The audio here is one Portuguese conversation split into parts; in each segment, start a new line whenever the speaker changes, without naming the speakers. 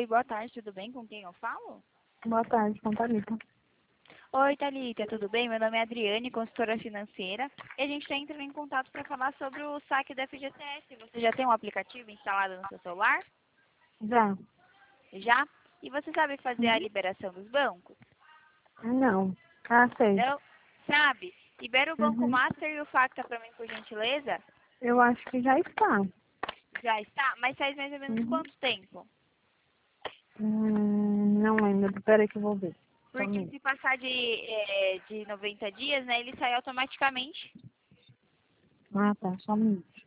Oi, boa tarde, tudo bem? Com quem eu falo?
Boa tarde, com Thalita.
Oi, Thalita, tudo bem? Meu nome é Adriane, consultora financeira. E a gente está entrando em contato para falar sobre o saque da FGTS. Você já tem um aplicativo instalado no seu celular?
Já?
Já? E você sabe fazer a
Uhum.
liberação dos bancos?
Não. Ah, sei.
Não? Sabe? Libera o Banco
Uhum.
Master e o Facta para mim, por gentileza.
Eu acho que já está.
Já está? Mas faz mais ou menos
Uhum.
quanto tempo?
Não lembro. Peraí que eu vou ver. Só um
Porque
minuto.
se passar de 90 dias, né, ele sai automaticamente.
Ah, tá. Só um minuto.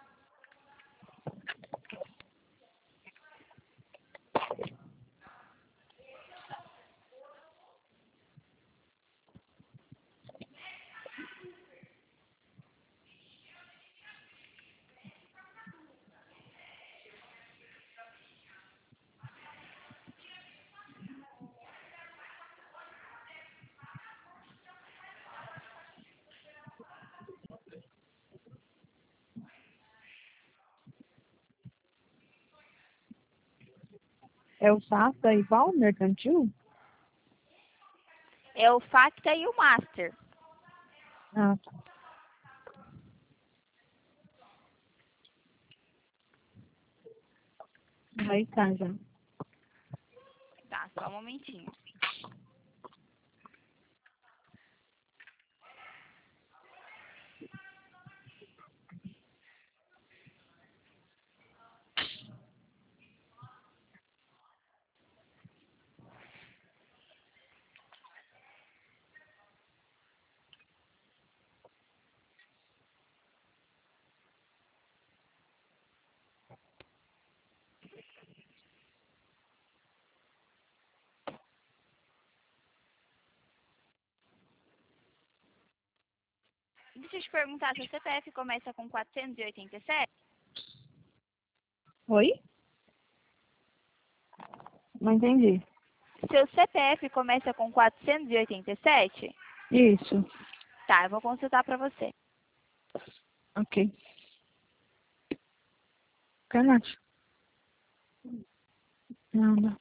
É o Safra igual o mercantil?
É o Facta e o Master.
Ah, tá. Aí tá já.
Tá, só um momentinho. Deixa eu te perguntar, seu CPF começa com 487?
Oi? Não entendi.
Seu CPF começa com 487?
Isso.
Tá, eu vou consultar pra você.
Ok. Canate. Não, não.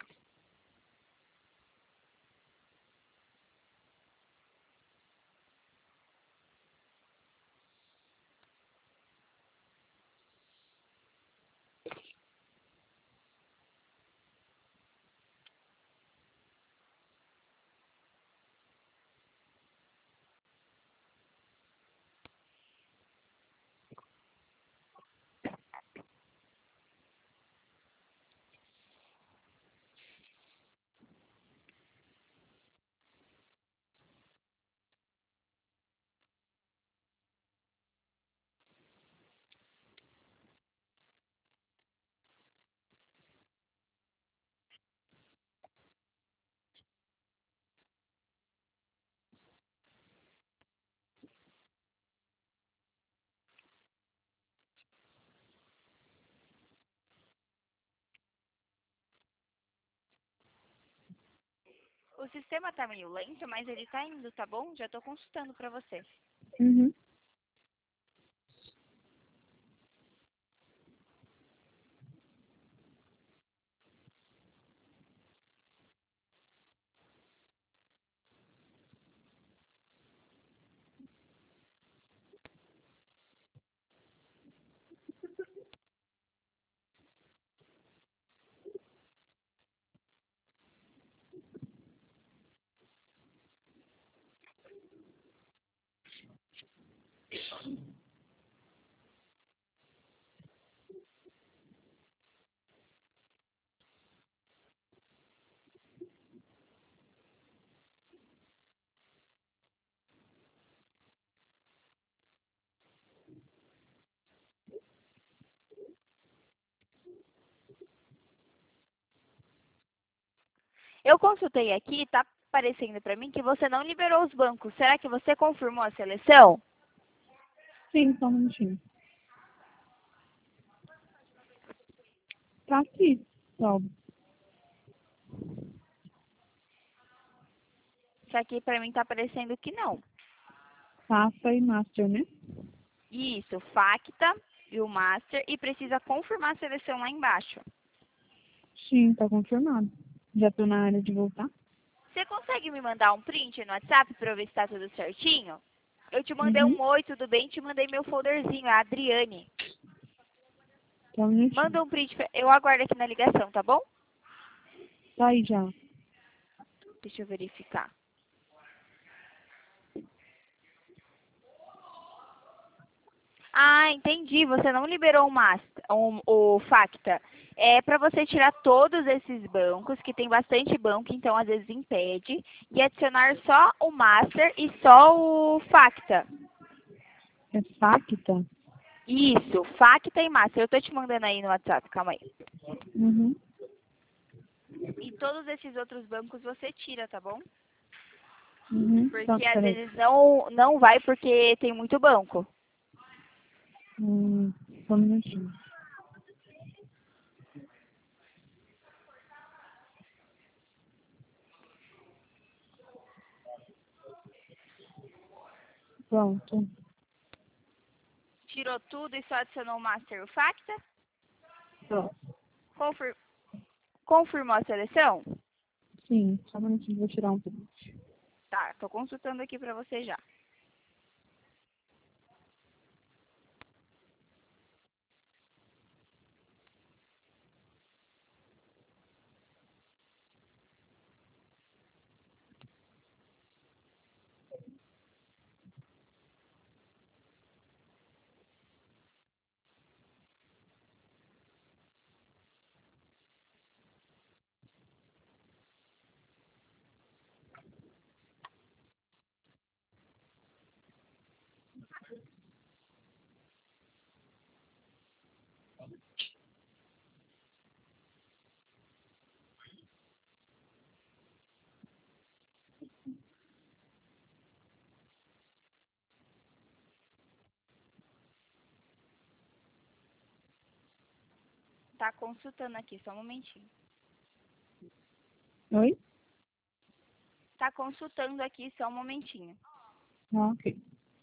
O sistema tá meio lento, mas ele tá indo, tá bom? Já tô consultando pra você.
Uhum.
Eu consultei aqui, tá aparecendo pra mim que você não liberou os bancos. Será que você confirmou a seleção?
Sim, só um minutinho. Tá aqui. Só.
Isso aqui pra mim tá aparecendo que não.
Safra e Master, né?
Isso, Facta e o Master, e precisa confirmar a seleção lá embaixo.
Sim, tá confirmado. Já tô na área de voltar.
Você consegue me mandar um print no WhatsApp pra eu ver se tá tudo certinho? Eu te mandei
Uhum.
um oi, tudo bem? Te mandei meu folderzinho, a Adriane.
Tá um minutinho.
Manda um print, eu aguardo aqui na ligação, tá bom?
Tá aí já.
Deixa eu verificar. Ah, entendi. Você não liberou o Facta. É para você tirar todos esses bancos, que tem bastante banco, então às vezes impede, e adicionar só o Master e só o Facta.
É Facta?
Isso, Facta e Master. Eu tô te mandando aí no WhatsApp, calma aí.
Uhum.
E todos esses outros bancos você tira, tá bom?
Uhum. Tá,
Porque às
peraí.
vezes não vai porque tem muito banco.
Só um minutinho. Pronto.
Tirou tudo e só adicionou o Master e o Facta?
Pronto.
Confir- Confirmou a seleção?
Sim, só um minutinho, vou tirar um print.
Tá, tô consultando aqui pra você já. Tá consultando aqui, só um momentinho.
Oi?
Tá consultando aqui, só um momentinho.
Ah, ok.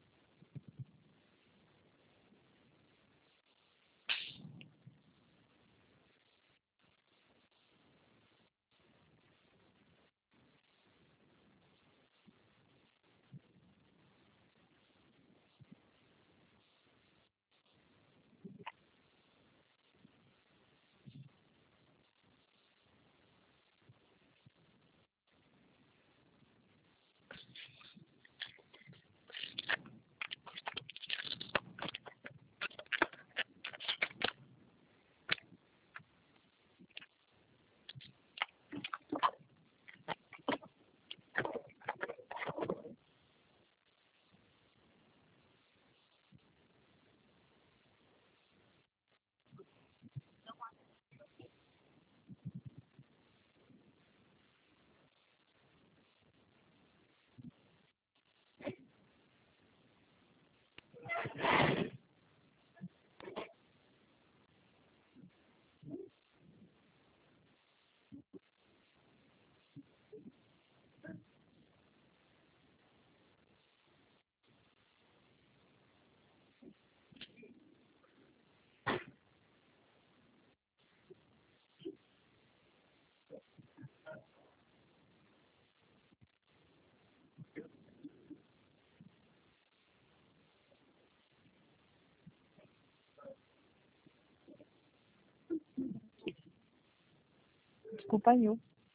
Desculpa eu.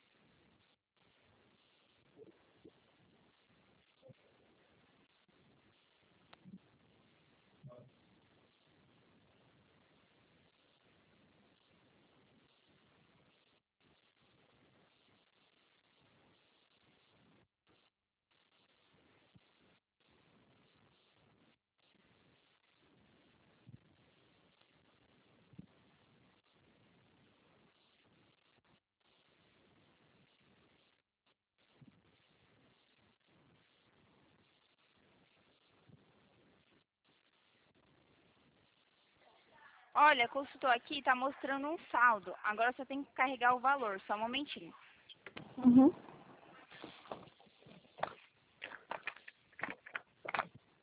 Olha, consultou aqui, tá mostrando um saldo. Agora só tem que carregar o valor, só um momentinho.
Uhum.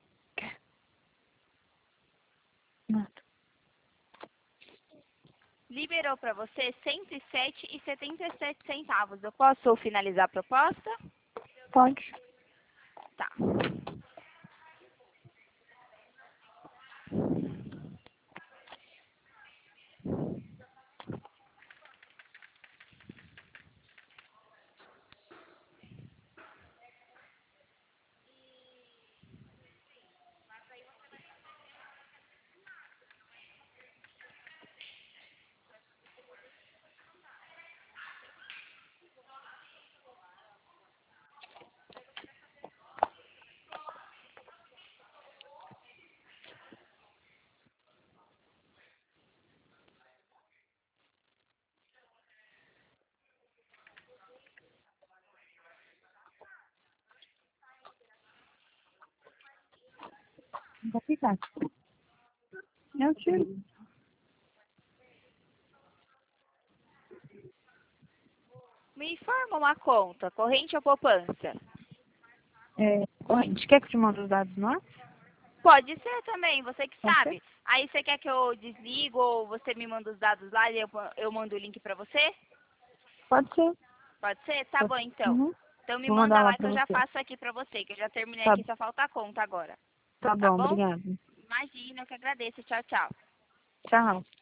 Nada.
Liberou para você 107,77 centavos. Eu posso finalizar a proposta?
Pode.
Tá.
Não vai ficar. Eu tiro.
Me informa uma conta, corrente ou poupança?
Corrente. Quer que eu te mande os dados no ar?
Pode ser também, você que
Pode
sabe. Aí você quer que eu desligo ou você me manda os dados lá e eu mando o link para você?
Pode ser.
Pode ser? Tá bom, então.
Uhum.
Então me
Vou
manda
mandar lá
lá que
pra
eu já
você.
faço aqui pra você, que eu já terminei
Tá,
aqui, só falta a conta agora.
tá
Tá
bom,
bom?
obrigada.
Imagina, eu que agradeço. Tchau, tchau.
Tchau.